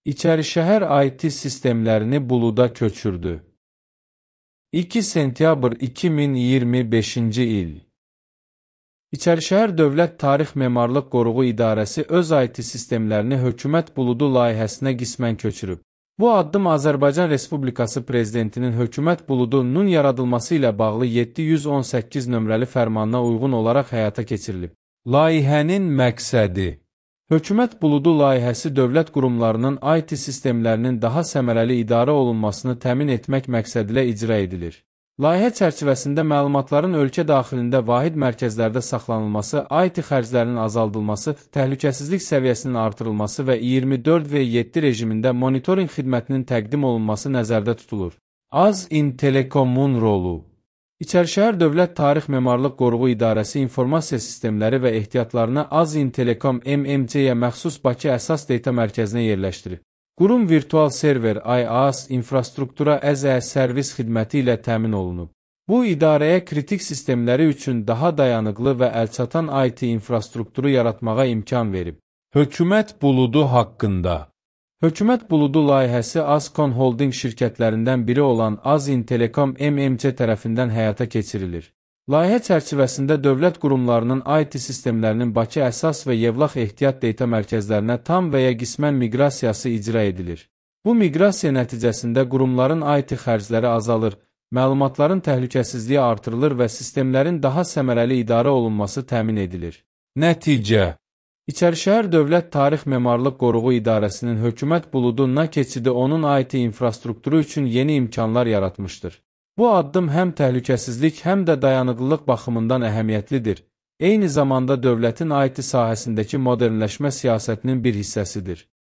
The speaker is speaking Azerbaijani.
İçərişəhər IT sistemlərini buluda köçürdü. 2 sentyabr 2025-ci il. İçərişəhər Dövlət Tarix Memarlıq Qoruğu İdarəsi öz IT sistemlərini hökumət buludu layihəsinə qismən köçürüb. Bu addım Azərbaycan Respublikası Prezidentinin hökumət buludunun yaradılması ilə bağlı 718 nömrəli fərmanına uyğun olaraq həyata keçirilib. Layihənin məqsədi: Hökumət buludu layihəsi dövlət qurumlarının IT sistemlərinin daha səmərəli idarə olunmasını təmin etmək məqsədilə icra edilir. Layihə çərçivəsində məlumatların ölkə daxilində vahid mərkəzlərdə saxlanılması, IT xərclərinin azaldılması, təhlükəsizlik səviyyəsinin artırılması və 24/7 rejimində monitorinq xidmətinin təqdim olunması nəzərdə tutulur. Az-İn-Telekomun rolu. İçərişəhər Dövlət Tarix Memarlıq Qoruğu İdarəsi informasiya sistemləri və ehtiyatlarını Az-İn-Telekom MMC-yə məxsus Bakı əsas data mərkəzinə yerləşdirir. Qurum virtual server IaaS infrastruktura əz-ə servis xidməti ilə təmin olunub. Bu idarəyə kritik sistemləri üçün daha dayanıqlı və əlçatan IT infrastrukturu yaratmağa imkan verib. Hökumət buludu haqqında. Hökumət buludu layihəsi Azkon Holding şirkətlərindən biri olan Az-İn-Telekom MMC tərəfindən həyata keçirilir. Layihə çərçivəsində dövlət qurumlarının IT sistemlərinin Bakı əsas və Yevlax ehtiyat data mərkəzlərinə tam və ya qismən miqrasiyası icra edilir. Bu miqrasiya nəticəsində qurumların IT xərcləri azalır, məlumatların təhlükəsizliyi artırılır və sistemlərin daha səmərəli idarə olunması təmin edilir. Nəticə: İçərişəhər Dövlət Tarix Memarlıq Qoruğu İdarəsinin hökumət buluduna keçidi onun IT infrastrukturu üçün yeni imkanlar yaratmışdır. Bu addım həm təhlükəsizlik, həm də dayanıqlılıq baxımından əhəmiyyətlidir. Eyni zamanda dövlətin IT sahəsindəki modernləşmə siyasətinin bir hissəsidir.